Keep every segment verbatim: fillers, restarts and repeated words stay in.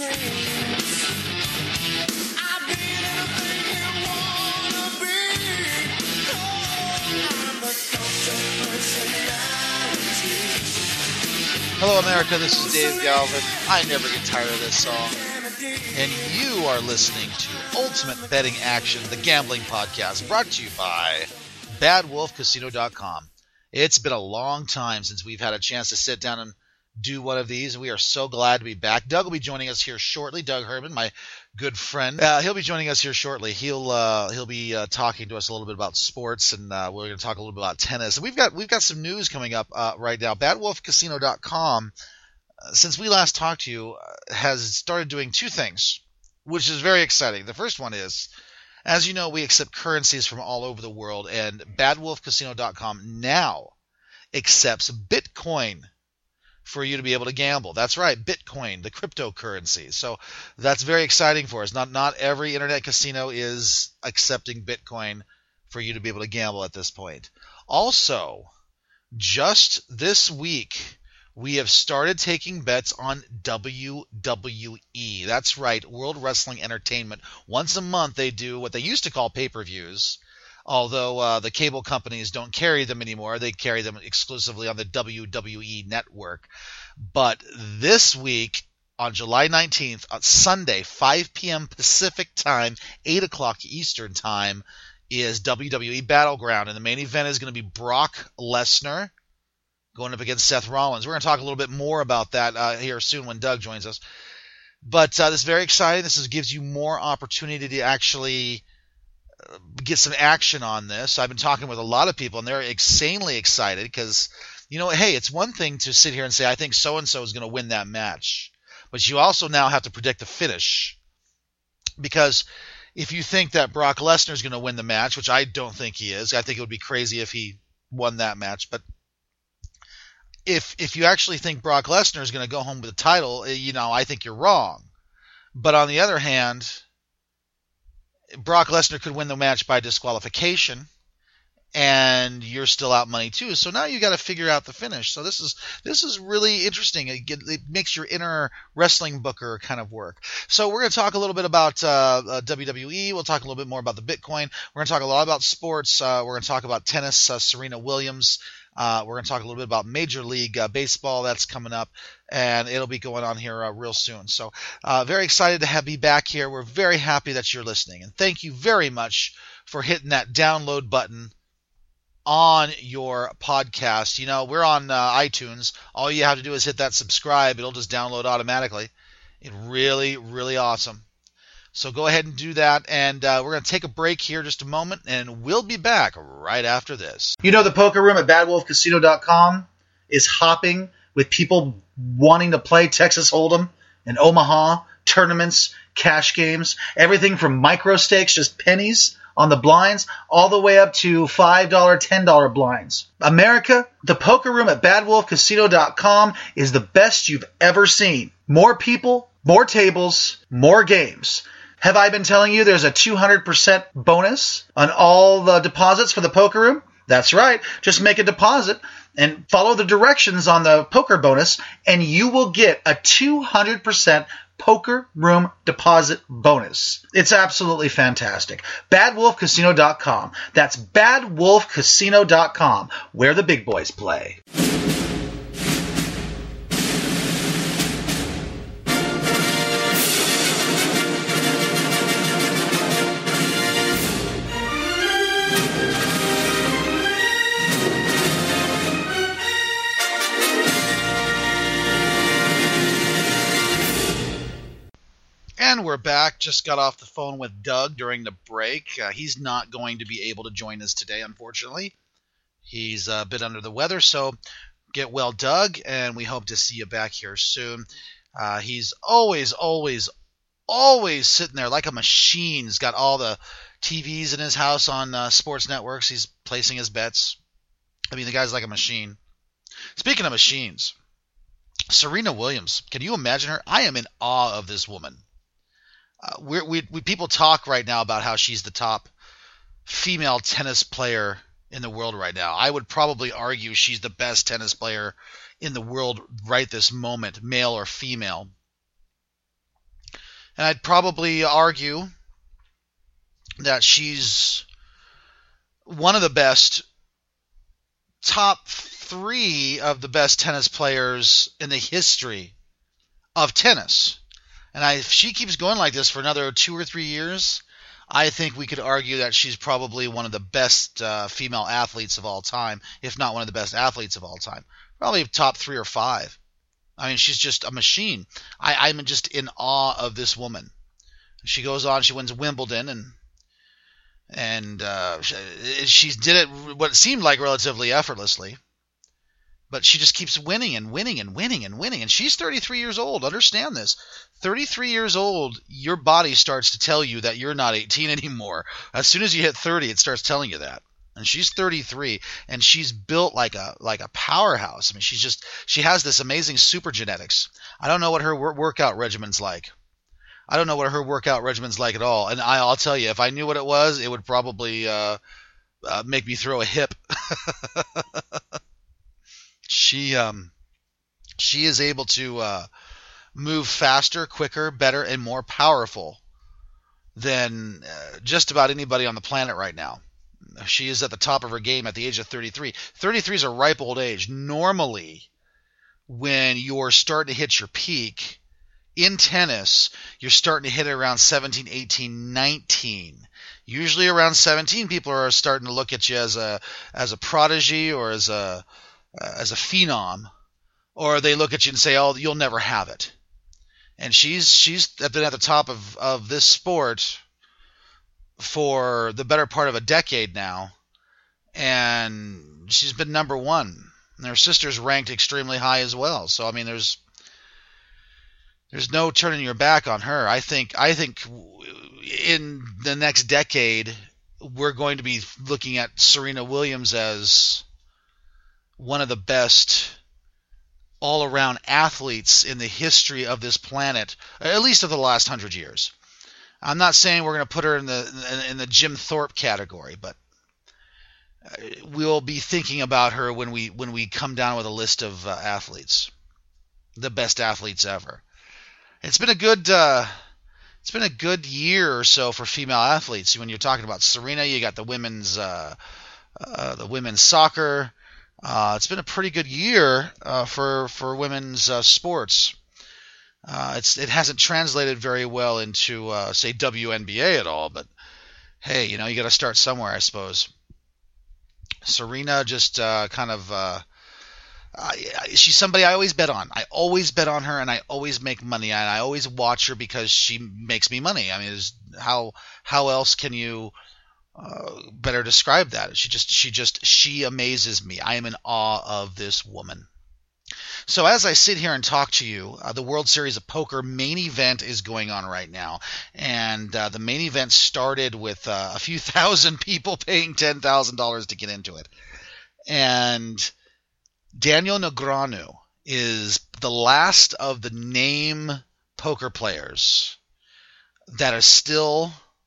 Hello, America. This is Dave Galvin. I never get tired of this song. And you are listening to Ultimate Betting Action, the gambling podcast, brought to you by Bad Wolf Casino dot com. It's been a long time since we've had a chance to sit down and do one of these. We are so glad to be back. Doug will be joining us here shortly. Doug Herman, my good friend. Uh, he'll be joining us here shortly. He'll uh, he'll be uh, talking to us a little bit about sports, and uh, we're going to talk a little bit about tennis. And we've got we've got some news coming up uh, right now. Bad Wolf Casino dot com, uh, since we last talked to you, uh, has started doing two things, which is very exciting. The first one is, as you know, we accept currencies from all over the world, and Bad Wolf Casino dot com now accepts Bitcoin for you to be able to gamble. That's right, Bitcoin, the cryptocurrency. So that's very exciting for us. Not not every internet casino is accepting Bitcoin for you to be able to gamble at this point. Also, just this week, we have started taking bets on W W E. That's right, World Wrestling Entertainment. Once a month, they do what they used to call pay-per-views. Although uh, the cable companies don't carry them anymore. They carry them exclusively on the W W E network. But this week, on July nineteenth, on Sunday, five p.m. Pacific time, eight o'clock Eastern time, is W W E Battleground. And the main event is going to be Brock Lesnar going up against Seth Rollins. We're going to talk a little bit more about that uh, here soon when Doug joins us. But uh, this is very exciting. This is, gives you more opportunity to actually get some action on this. I've been talking with a lot of people, and they're insanely excited because, you know, hey, it's one thing to sit here and say, I think so-and-so is going to win that match. But you also now have to predict the finish. Because if you think that Brock Lesnar is going to win the match, which I don't think he is, I think it would be crazy if he won that match. But if if you actually think Brock Lesnar is going to go home with the title, you know, I think you're wrong. But on the other hand, Brock Lesnar could win the match by disqualification, and you're still out money too. So now you got to figure out the finish. So this is this is really interesting. It, get, it makes your inner wrestling booker kind of work. So we're going to talk a little bit about uh, uh, W W E. We'll talk a little bit more about the Bitcoin. We're going to talk a lot about sports. Uh, we're going to talk about tennis. Uh, Serena Williams. Uh, we're going to talk a little bit about Major League uh, Baseball. That's coming up, and it'll be going on here uh, real soon. So uh, very excited to have be back here. We're very happy that you're listening, and thank you very much for hitting that download button on your podcast. You know, we're on uh, iTunes. All you have to do is hit that subscribe. It'll just download automatically. It's really, really awesome. So go ahead and do that, and uh, we're going to take a break here just a moment, and we'll be back right after this. You know, the poker room at Bad Wolf Casino dot com is hopping with people wanting to play Texas Hold'em and Omaha, tournaments, cash games, everything from micro stakes, just pennies on the blinds, all the way up to five dollars, ten dollars blinds. America, the poker room at Bad Wolf Casino dot com is the best you've ever seen. More people, more tables, more games. Have I been telling you there's a two hundred percent bonus on all the deposits for the poker room? That's right. Just make a deposit and follow the directions on the poker bonus, and you will get a two hundred percent poker room deposit bonus. It's absolutely fantastic. Bad Wolf Casino dot com. That's Bad Wolf Casino dot com, where the big boys play. And we're back. Just got off the phone with Doug during the break. Uh, he's not going to be able to join us today, unfortunately. He's a bit under the weather, so get well, Doug, and we hope to see you back here soon. Uh, he's always, always, always sitting there like a machine. He's got all the T Vs in his house on uh, sports networks. He's placing his bets. I mean, the guy's like a machine. Speaking of machines, Serena Williams, can you imagine her? I am in awe of this woman. Uh, we're, we we people talk right now about how she's the top female tennis player in the world right now. I would probably argue she's the best tennis player in the world right this moment, male or female. And I'd probably argue that she's one of the best, top three of the best tennis players in the history of tennis. And I, if she keeps going like this for another two or three years, I think we could argue that she's probably one of the best uh, female athletes of all time, if not one of the best athletes of all time. Probably top three or five. I mean, she's just a machine. I, I'm just in awe of this woman. She goes on, she wins Wimbledon, and and uh, she, she did it what seemed like relatively effortlessly. But she just keeps winning and winning and winning and winning. And she's thirty-three years old. Understand this. thirty-three years old, your body starts to tell you that you're not eighteen anymore. As soon as you hit thirty, it starts telling you that. And she's thirty-three, and she's built like a like a powerhouse. I mean, she's just she has this amazing super genetics. I don't know what her wor- workout regimen's like. I don't know what her workout regimen's like at all. And I, I'll tell you, if I knew what it was, it would probably uh, uh, make me throw a hip. She um she is able to uh, move faster, quicker, better, and more powerful than uh, just about anybody on the planet right now. She is at the top of her game at the age of thirty-three. thirty-three is a ripe old age. Normally, when you're starting to hit your peak in tennis, you're starting to hit it around seventeen, eighteen, nineteen. Usually around seventeen, people are starting to look at you as a as a prodigy or as a Uh, as a phenom, or they look at you and say, "Oh, you'll never have it." And she's she's been at the top of, of this sport for the better part of a decade now, and she's been number one. And her sister's ranked extremely high as well. So I mean, there's there's no turning your back on her. I think I think in the next decade we're going to be looking at Serena Williams as one of the best all-around athletes in the history of this planet, at least of the last hundred years. I'm not saying we're going to put her in the in the Jim Thorpe category, but we'll be thinking about her when we when we come down with a list of uh, athletes, the best athletes ever. It's been a good uh, it's been a good year or so for female athletes. When you're talking about Serena, you got the women's uh, uh, the women's soccer. Uh, it's been a pretty good year uh, for for women's uh, sports. Uh, it's it hasn't translated very well into uh, say W N B A at all, but hey, you know you got to start somewhere, I suppose. Serena just uh, kind of uh, uh, she's somebody I always bet on. I always bet on her, and I always make money, and I always watch her because she makes me money. I mean, how how else can you Uh, better describe that? She just, she just, she amazes me. I am in awe of this woman. So as I sit here and talk to you, uh, the World Series of Poker main event is going on right now, and uh, the main event started with uh, a few thousand people paying ten thousand dollars to get into it. And Daniel Negreanu is the last of the name poker players that are still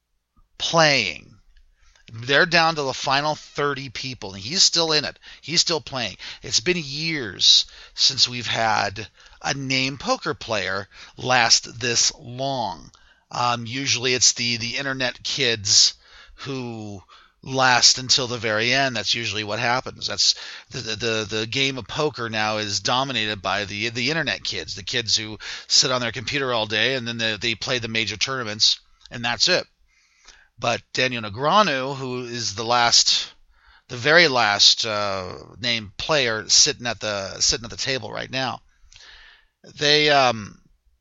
playing. They're down to the final thirty people, and he's still in it. He's still playing. It's been years since we've had a name poker player last this long. Um, usually it's the, the internet kids who last until the very end. That's usually what happens. That's the the the game of poker now is dominated by the the internet kids, the kids who sit on their computer all day and then they, they play the major tournaments, and that's it. But Daniel Negreanu, who is the last, the very last uh, named player sitting at the sitting at the table right now, they um,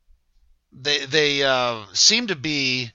they they uh, seem to be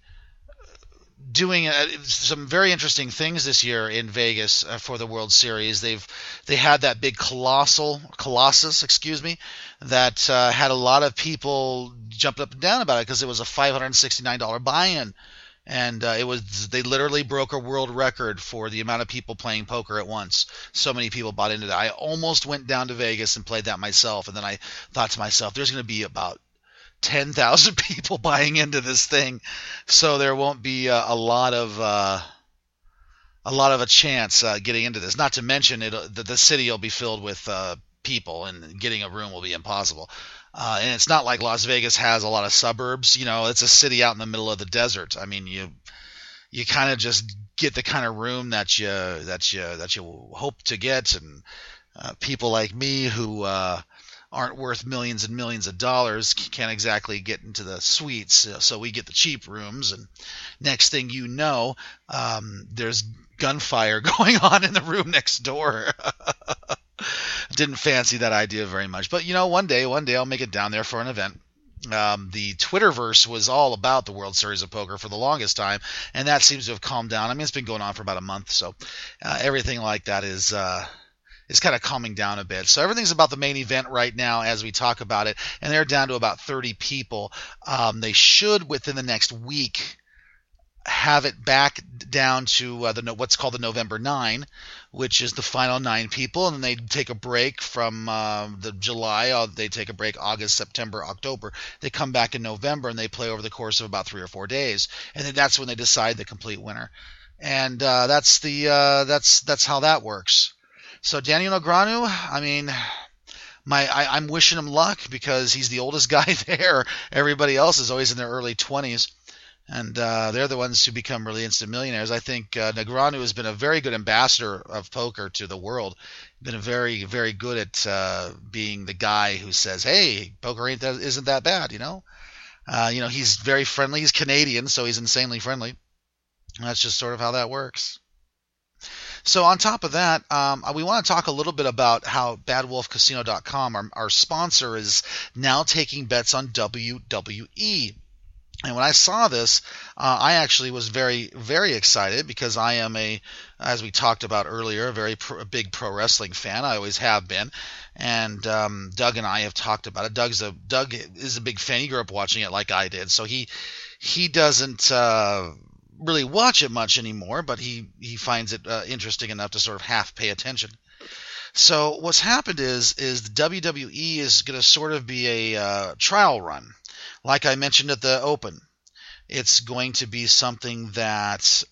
doing uh, some very interesting things this year in Vegas uh, for the World Series. They've they had that big colossal colossus, excuse me, that uh, had a lot of people jumped up and down about it because it was a five hundred sixty-nine dollars buy-in. And uh, it was they literally broke a world record for the amount of people playing poker at once. So many people bought into that. I almost went down to Vegas and played that myself, and then I thought to myself, there's going to be about ten thousand people buying into this thing, so there won't be uh, a lot of uh, a lot of a chance uh, getting into this. Not to mention it, the, the city will be filled with uh, people, and getting a room will be impossible. Uh, and it's not like Las Vegas has a lot of suburbs. You know, it's a city out in the middle of the desert. I mean, you you kind of just get the kind of room that you that you that you hope to get, and uh, people like me who uh, aren't worth millions and millions of dollars can't exactly get into the suites, so we get the cheap rooms. And next thing you know, um, there's gunfire going on in the room next door. Didn't fancy that idea very much, but you know, one day, one day I'll make it down there for an event. Um, the Twitterverse was all about the World Series of Poker for the longest time, and that seems to have calmed down. I mean, it's been going on for about a month, so uh, everything like that is uh, is kind of calming down a bit. So everything's about the main event right now as we talk about it, and they're down to about thirty people. Um, they should, within the next week, have it back down to uh, the what's called the November nine, which is the final nine people, and then they take a break from uh, the July. Uh, they take a break August, September, October. They come back in November, and they play over the course of about three or four days, and then that's when they decide the complete winner. And uh, that's the uh, that's that's how that works. So Daniel Negreanu, I mean, my I, I'm wishing him luck because he's the oldest guy there. Everybody else is always in their early twenties. And uh, they're the ones who become really instant millionaires. I think uh, Negreanu has been a very good ambassador of poker to the world. Been a very, very good at uh, being the guy who says, "Hey, poker ain't that, isn't that bad," you know. Uh, you know, he's very friendly. He's Canadian, so he's insanely friendly. And that's just sort of how that works. So on top of that, um, we want to talk a little bit about how Bad Wolf Casino dot com, our, our sponsor, is now taking bets on W W E. And when I saw this, uh, I actually was very, very excited because I am a, as we talked about earlier, a very pro, a big pro wrestling fan. I always have been, and um, Doug and I have talked about it. Doug's a Doug is a big fan. He grew up watching it like I did, so he he doesn't uh, really watch it much anymore, but he he finds it uh, interesting enough to sort of half pay attention. So what's happened is is the W W E is going to sort of be a uh, trial run. Like I mentioned at the Open, it's going to be something that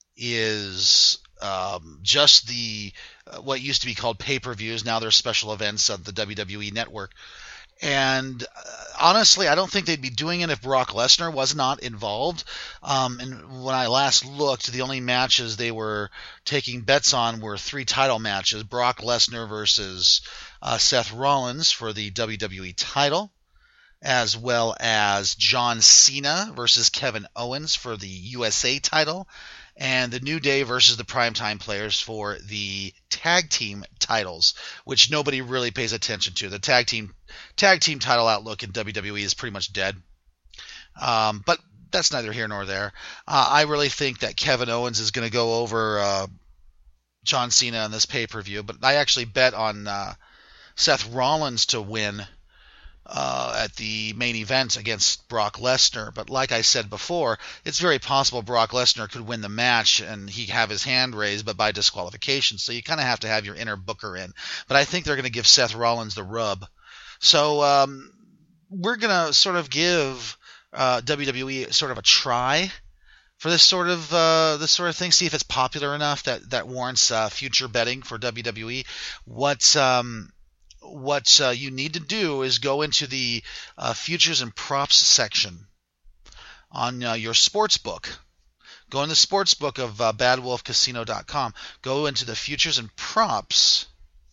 is um, just the uh, what used to be called pay-per-views. Now they're special events of the W W E Network. And uh, honestly, I don't think they'd be doing it if Brock Lesnar was not involved. Um, and when I last looked, the only matches they were taking bets on were three title matches: Brock Lesnar versus uh, Seth Rollins for the W W E title, as well as John Cena versus Kevin Owens for the U S A title, and the New Day versus the Primetime Players for the tag team titles, which nobody really pays attention to. The tag team tag team title outlook in W W E is pretty much dead. Um, but that's neither here nor there. Uh, I really think that Kevin Owens is going to go over uh, John Cena in this pay-per-view, but I actually bet on uh, Seth Rollins to win Uh, at the main event against Brock Lesnar. But like I said before, it's very possible Brock Lesnar could win the match and he have his hand raised, but by disqualification. So you kind of have to have your inner booker in. But I think they're going to give Seth Rollins the rub. So um, we're going to sort of give uh, W W E sort of a try for this sort of uh, this sort of thing. See if it's popular enough that that warrants uh, future betting for W W E. What um, What uh, you need to do is go into the uh, futures and props section on uh, your sports book. Go in the sports book of uh, Bad Wolf Casino dot com. Go into the futures and props,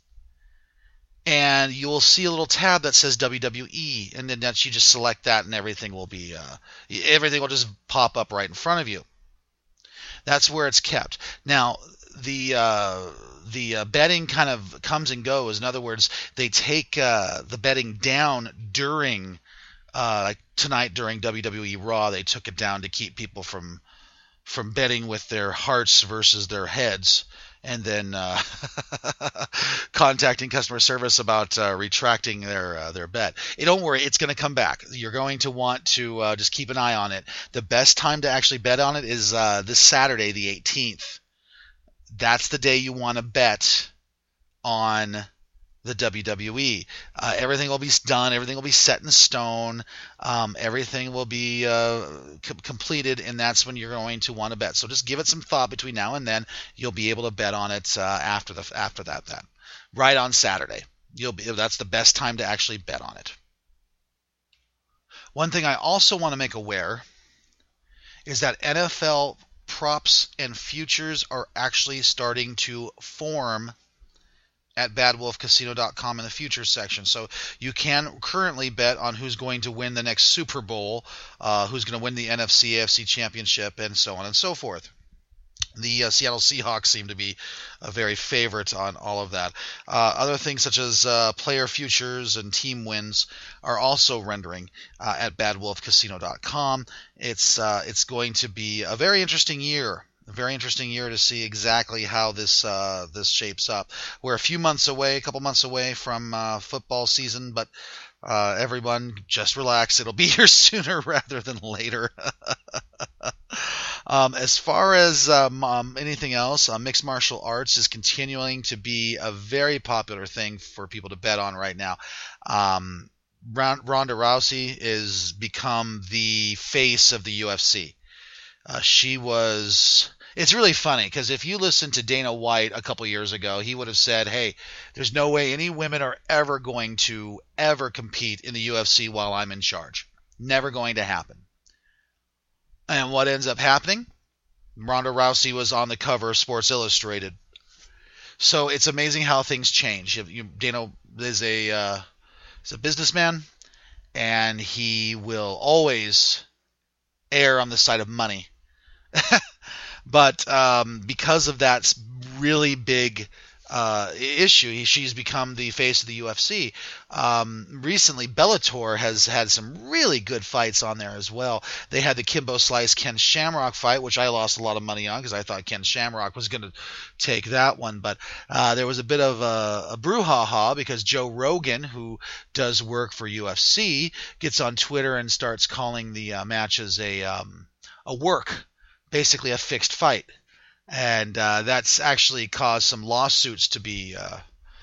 and you will see a little tab that says W W E, and then that you just select that, and everything will be uh, everything will just pop up right in front of you. That's where it's kept. Now the uh, the uh, betting kind of comes and goes. In other words, they take uh, the betting down during, uh, like tonight during W W E Raw, they took it down to keep people from from betting with their hearts versus their heads, and then uh, contacting customer service about uh, retracting their uh, their bet. Hey, don't worry, it's going to come back. You're going to want to uh, just keep an eye on it. The best time to actually bet on it is uh, this Saturday, the eighteenth. That's the day you want to bet on the W W E. Uh, everything will be done. Everything will be set in stone. Um, everything will be uh, com- completed, and that's when you're going to want to bet. So just give it some thought between now and then. You'll be able to bet on it uh, after the after that. That right on Saturday. You'll be that's the best time to actually bet on it. One thing I also want to make aware is that N F L props and futures are actually starting to form at bad wolf casino dot com in the futures section. So you can currently bet on who's going to win the next Super Bowl, uh, who's going to win the N F C, A F C championship, and so on and so forth. The uh, Seattle Seahawks seem to be a very favorite on all of that. Uh, other things such as uh, player futures and team wins are also rendering uh, at bad wolf casino dot com. It's uh, it's going to be a very interesting year. A very interesting year to see exactly how this uh, this shapes up. We're a few months away, a couple months away from uh, football season, but uh, everyone just relax. It'll be here sooner rather than later. Um, as far as um, um, anything else, uh, mixed martial arts is continuing to be a very popular thing for people to bet on right now. Um, Ronda Rousey is become the face of the U F C. Uh, she was... It's really funny because if you listen to Dana White a couple years ago, he would have said, hey, there's no way any women are ever going to ever compete in the U F C while I'm in charge. Never going to happen. And what ends up happening? Ronda Rousey was on the cover of Sports Illustrated. So it's amazing how things change. You, Dana is a uh, is a businessman, and he will always err on the side of money. But um, because of that really big uh, issue, she's become the face of the U F C. Um, recently, Bellator has had some really good fights on there as well. They had the Kimbo Slice Ken Shamrock fight, which I lost a lot of money on because I thought Ken Shamrock was going to take that one. But uh, there was a bit of a, a brouhaha because Joe Rogan, who does work for U F C, gets on Twitter and starts calling the uh, matches a um, a work, basically a fixed fight. And uh, that's actually caused some lawsuits to be uh,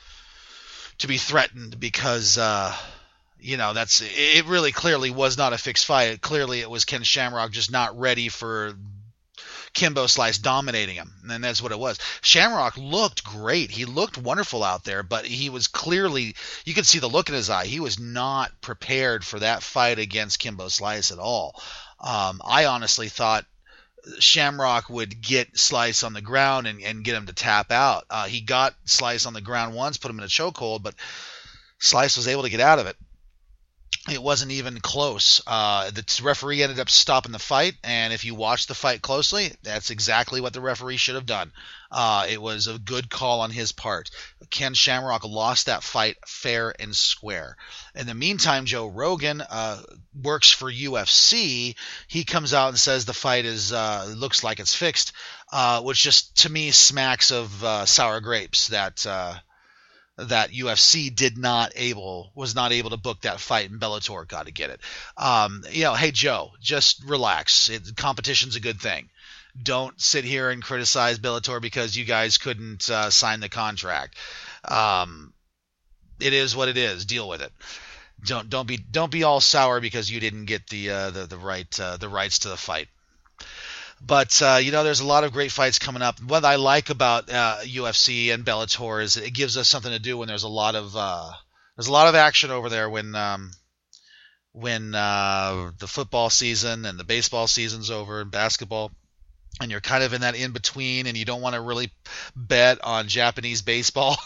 to be threatened because uh, you know that's it. Really, clearly was not a fixed fight. Clearly, it was Ken Shamrock just not ready for Kimbo Slice dominating him, and that's what it was. Shamrock looked great. He looked wonderful out there, but he was clearly, you could see the look in his eye. He was not prepared for that fight against Kimbo Slice at all. Um, I honestly thought Shamrock would get Slice on the ground and, and get him to tap out. Uh, he got Slice on the ground once, put him in a chokehold, but Slice was able to get out of it. It wasn't even close. Uh, the referee ended up stopping the fight, and if you watch the fight closely, that's exactly what the referee should have done. Uh, it was a good call on his part. Ken Shamrock lost that fight fair and square. In the meantime, Joe Rogan uh, works for U F C. He comes out and says the fight is uh, looks like it's fixed, uh, which just to me smacks of uh, sour grapes. That. Uh, that U F C did not able was not able to book that fight, and Bellator got to get it. Um, you know, hey Joe, just relax. It, competition's a good thing. Don't sit here and criticize Bellator because you guys couldn't uh, sign the contract. Um, it is what it is. Deal with it. Don't don't be don't be all sour because you didn't get the uh, the the right uh, the rights to the fight. But, uh, you know, there's a lot of great fights coming up. What I like about uh, U F C and Bellator is it gives us something to do when there's a lot of uh, there's a lot of action over there when um, when uh, the football season and the baseball season's over and basketball, and you're kind of in that in-between and you don't want to really bet on Japanese baseball.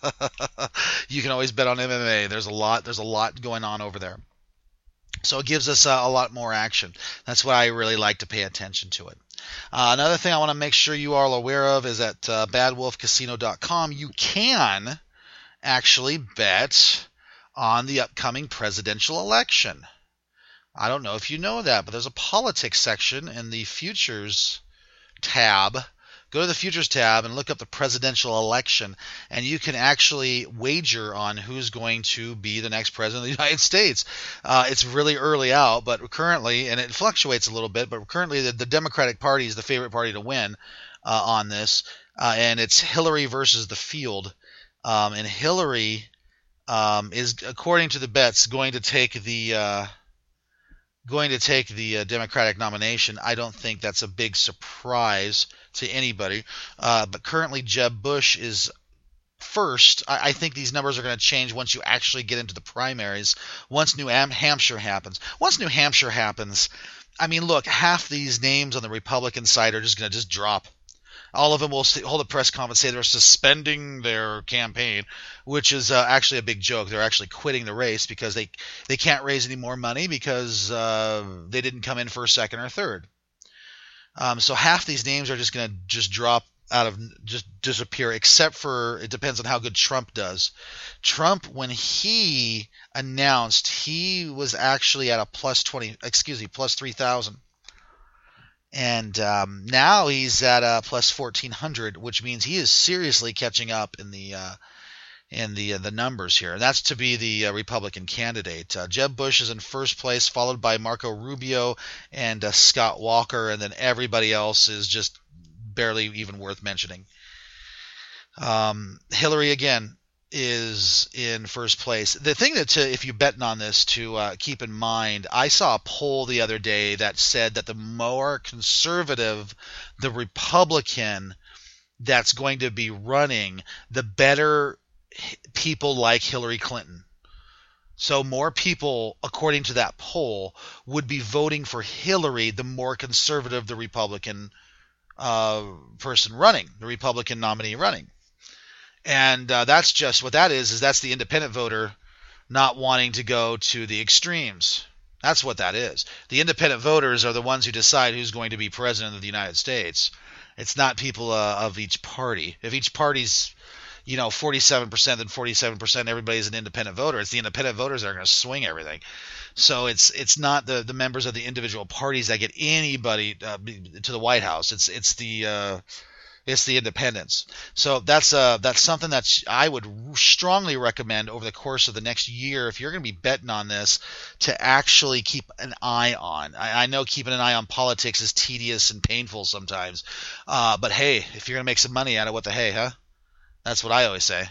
You can always bet on M M A. There's a lot there's a lot going on over there. So it gives us uh, a lot more action. That's why I really like to pay attention to it. Uh, another thing I want to make sure you are aware of is at uh, bad wolf casino dot com you can actually bet on the upcoming presidential election. I don't know if you know that, but there's a politics section in the futures tab. Go to the futures tab and look up the presidential election, and you can actually wager on who's going to be the next president of the United States. Uh, it's really early out, but currently, and it fluctuates a little bit, but currently the, the Democratic Party is the favorite party to win uh, on this, uh, and it's Hillary versus the field. Um, and Hillary um, is, according to the bets, going to take the uh, going to take the uh, Democratic nomination. I don't think that's a big surprise to anybody. Uh, but currently Jeb Bush is first, I, I think these numbers are going to change once you actually get into the primaries, once New Hampshire happens. Once New Hampshire happens, I mean, look, half these names on the Republican side are just going to just drop. All of them will hold a press conference, say they're suspending their campaign, which is uh, actually a big joke. They're actually quitting the race because they, they can't raise any more money because uh, they didn't come in first, second, or third. Um, so half these names are just going to just drop out of, just disappear, except for, it depends on how good Trump does. Trump, when he announced, he was actually at a plus twenty, excuse me, plus three thousand. And um, now he's at a plus fourteen hundred, which means he is seriously catching up in the uh, in the uh, the numbers here. And that's to be the uh, Republican candidate. Uh, Jeb Bush is in first place, followed by Marco Rubio and uh, Scott Walker, and then everybody else is just barely even worth mentioning. Um, Hillary, again, is in first place. The thing that, to, if you're betting on this, to uh, keep in mind, I saw a poll the other day that said that the more conservative the Republican that's going to be running, the better people like Hillary Clinton. So more people, according to that poll, would be voting for Hillary the more conservative the Republican uh, person running, the Republican nominee running. And uh, that's just what that is, is that's the independent voter not wanting to go to the extremes. That's what that is. The independent voters are the ones who decide who's going to be president of the United States. It's not people uh, of each party. If each party's, you know, forty-seven percent, then forty-seven percent everybody's an independent voter. It's the independent voters that are going to swing everything. So it's it's not the, the members of the individual parties that get anybody uh, to the White House. It's it's the uh, It's the independents. So that's uh that's something that I would strongly recommend over the course of the next year, if you're going to be betting on this, to actually keep an eye on. I, I know keeping an eye on politics is tedious and painful sometimes, uh, but hey, if you're going to make some money out of what the hey, huh? That's what I always say.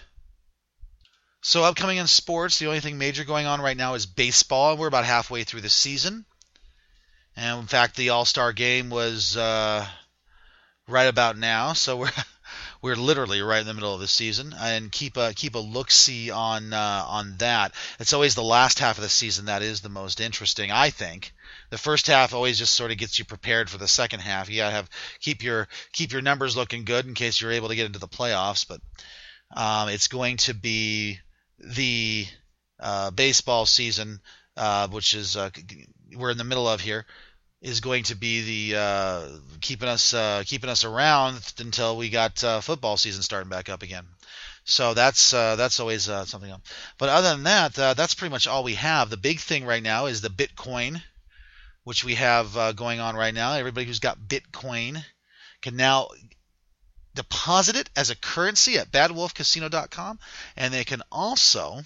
So upcoming in sports, the only thing major going on right now is baseball. We're about halfway through the season, and in fact, the All-Star game was Uh, right about now, so we're we're literally right in the middle of the season, and keep a keep a look-see on uh, on that. It's always the last half of the season that is the most interesting, I think. The first half always just sort of gets you prepared for the second half. You gotta have keep your keep your numbers looking good in case you're able to get into the playoffs. But um, it's going to be the uh, baseball season, uh, which is uh, we're in the middle of here, is going to be the uh, keeping us uh, keeping us around until we got uh, football season starting back up again. So that's uh, that's always uh, something else. But other than that, uh, that's pretty much all we have. The big thing right now is the Bitcoin, which we have uh, going on right now. Everybody who's got Bitcoin can now deposit it as a currency at bad wolf casino dot com, and they can also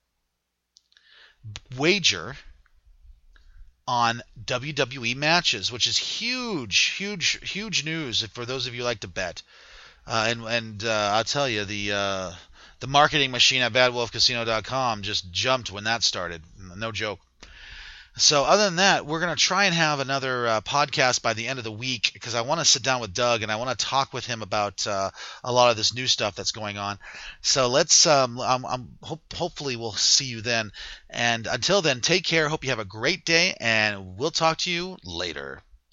wager on W W E matches, which is huge, huge, huge news for those of you who like to bet. Uh, and and uh, I'll tell you, the uh, the marketing machine at bad wolf casino dot com just jumped when that started. No joke. So other than that, we're going to try and have another uh, podcast by the end of the week, because I want to sit down with Doug and I want to talk with him about uh, a lot of this new stuff that's going on. So let's um, I'm, I'm hope, hopefully we'll see you then. And until then, take care. Hope you have a great day, and we'll talk to you later.